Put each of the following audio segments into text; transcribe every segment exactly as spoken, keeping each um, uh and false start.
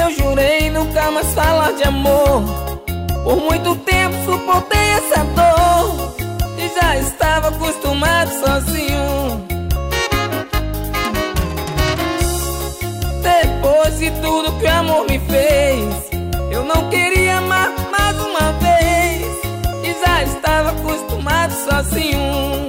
Eu jurei nunca mais falar de amor. Por muito tempo suportei essa dor e já estava acostumado sozinho. Depois de tudo que o amor me fez, eu não queria amar mais uma vez e já estava acostumado sozinho.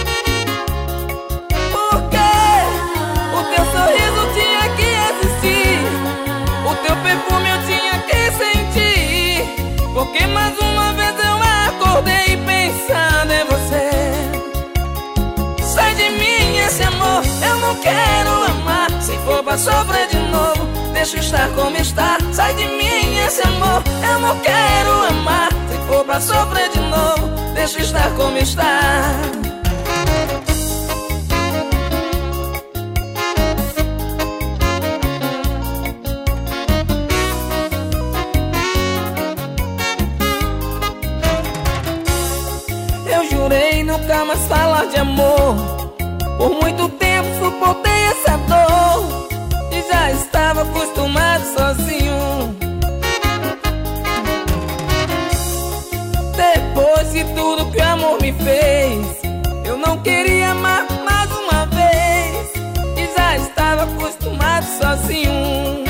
Porque o teu sorriso tinha que existir, o teu perfume eu tinha que sentir. Porque mais uma vez eu acordei pensando em você. Sai de mim esse amor, eu não quero amar. Se for pra sofrer de novo, deixa estar como está. Sai de mim esse amor, eu não quero amar. Se for pra sofrer de novo, deixa estar como está. Eu jurei nunca mais falar de amor. Por muito tempo suportei essa dor e já estava acostumado sozinho. Depois de tudo que o amor me fez, eu não queria amar mais uma vez e já estava acostumado sozinho.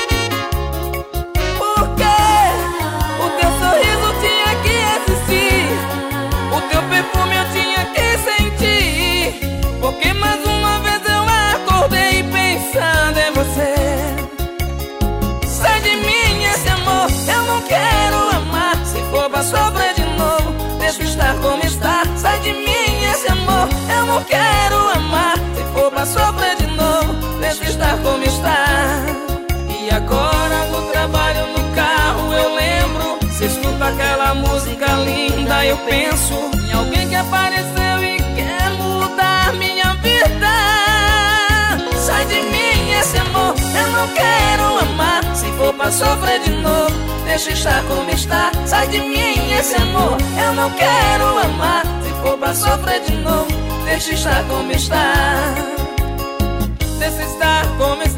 Porque o teu sorriso tinha que existir, o teu perfume eu tinha que sentir. Porque mais uma vez eu acordei pensando em você. Sai de mim esse amor, eu não quero amar. Se for pra sofrer de novo, deixa estar como está. Sai de mim esse amor, eu não quero amar. Se for pra sofrer de novo, deixa estar como está. E agora no trabalho, no carro eu lembro, se escuta aquela música linda, eu penso em alguém que apareceu e quer mudar minha vida. Sai de mim esse amor, eu não quero amar. Se for pra sofrer de novo, deixa estar como está. Sai de mim esse amor, eu não quero amar. Se for pra sofrer de novo, deixa estar como está. Deixa estar como está.